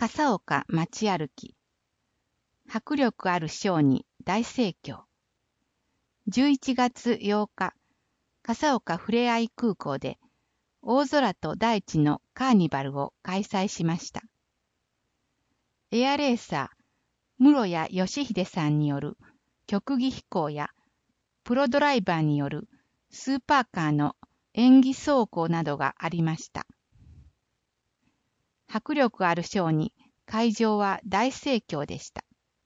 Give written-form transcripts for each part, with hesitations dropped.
笠岡街歩き。迫力あるショーに大盛況。11月8日、笠岡ふれあい空港で大空と大地のカーニバルを開催しました。エアレーサー、室谷義秀さんによる曲技飛行や、プロドライバーによるスーパーカーの演技走行などがありました。迫力あるショーに会場は大盛況でした。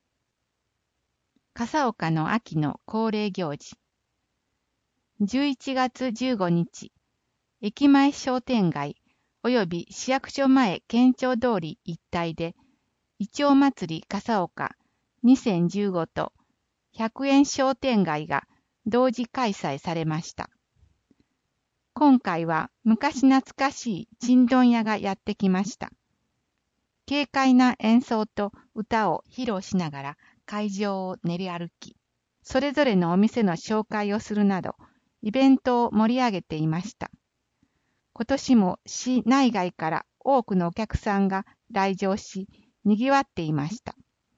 笠岡の秋の恒例行事。11月15日、駅前商店街及び市役所前県庁通り一帯で、イチョウ祭り笠岡2015と100円商店街が同時開催されました。今回は昔懐かしいちんどん屋がやってきました。軽快な演奏と歌を披露しながら会場を練り歩き、それぞれのお店の紹介をするなど、イベントを盛り上げていました。今年も市内外から多くのお客さんが来場し、賑わっていました。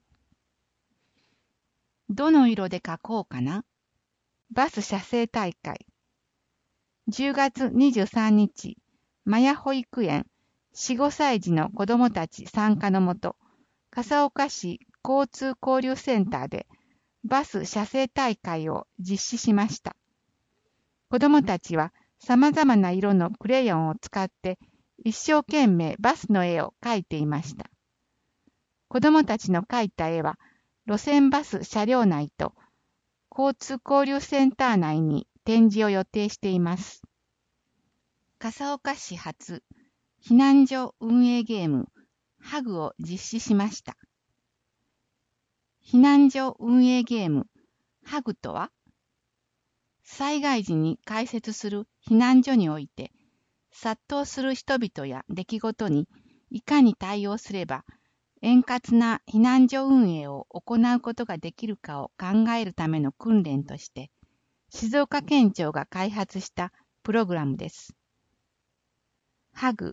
どの色で描こうかな？バス写生大会。10月23日、マヤ保育園4、5歳児の子どもたち参加のもと、笠岡市交通交流センターでバス写生大会を実施しました。子どもたちは様々な色のクレヨンを使って一生懸命バスの絵を描いていました。子どもたちの描いた絵は路線バス車両内と交通交流センター内に展示を予定しています。笠岡市初避難所運営ゲームハグを実施しました。避難所運営ゲームハグとは、災害時に開設する避難所において殺到する人々や出来事にいかに対応すれば円滑な避難所運営を行うことができるかを考えるための訓練として静岡県庁が開発したプログラムです。ハグ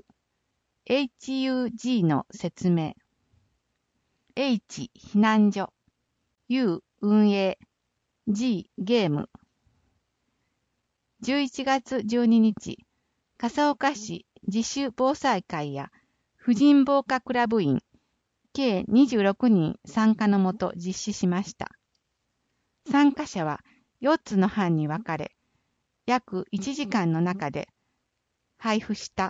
HUG の説明。H 避難所 U 運営 G ゲーム。11月12日、笠岡市自主防災会や婦人防火クラブ員計26人参加のもと実施しました。参加者は4つの班に分かれ、約1時間の中で配布した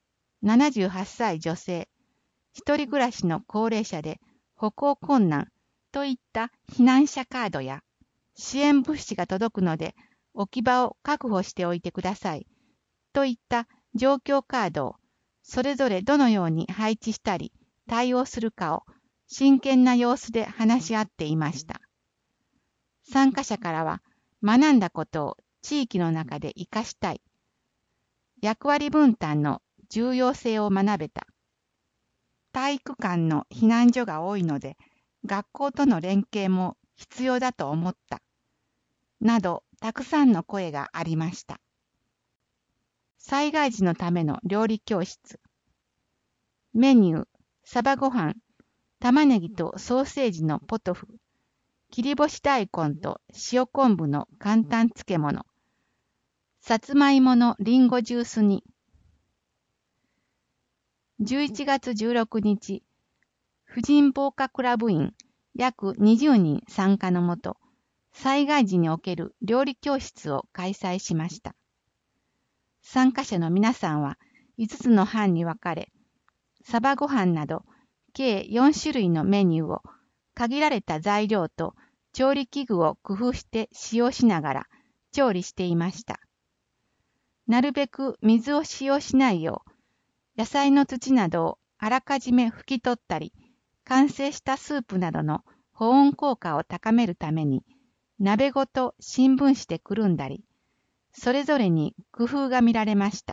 78歳女性、一人暮らしの高齢者で歩行困難といった避難者カードや支援物資が届くので置き場を確保しておいてくださいといった状況カードをそれぞれどのように配置したり対応するかを真剣な様子で話し合っていました。参加者からは学んだことを地域の中で活かしたい、役割分担の重要性を学べた、体育館の避難所が多いので学校との連携も必要だと思った、などたくさんの声がありました。災害時のための料理教室。メニュー、サバご飯、玉ねぎとソーセージのポトフ、切り干し大根と塩昆布の簡単漬物、さつまいものりんごジュース煮。11月16日、婦人防火クラブ員約20人参加のもと、災害時における料理教室を開催しました。参加者の皆さんは5つの班に分かれ、サバご飯など計4種類のメニューを限られた材料と調理器具を工夫して使用しながら調理していました。なるべく水を使用しないよう、野菜の土などをあらかじめ拭き取ったり、完成したスープなどの保温効果を高めるために、鍋ごと新聞紙でくるんだり、それぞれに工夫が見られました。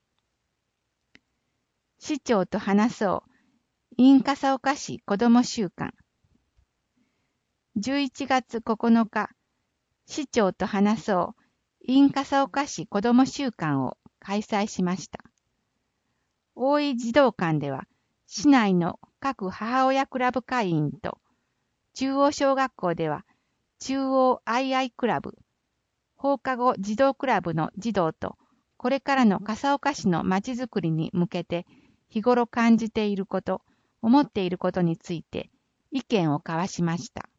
市長と話そう、in笠岡市子ども週間。11月9日、市長と話そう、in笠岡市子ども週間を開催しました。大井児童館では、市内の各母親クラブ会員と、中央小学校では中央アイアイクラブ、放課後児童クラブの児童と、これからの笠岡市のまちづくりに向けて日頃感じていること、思っていることについて意見を交わしました。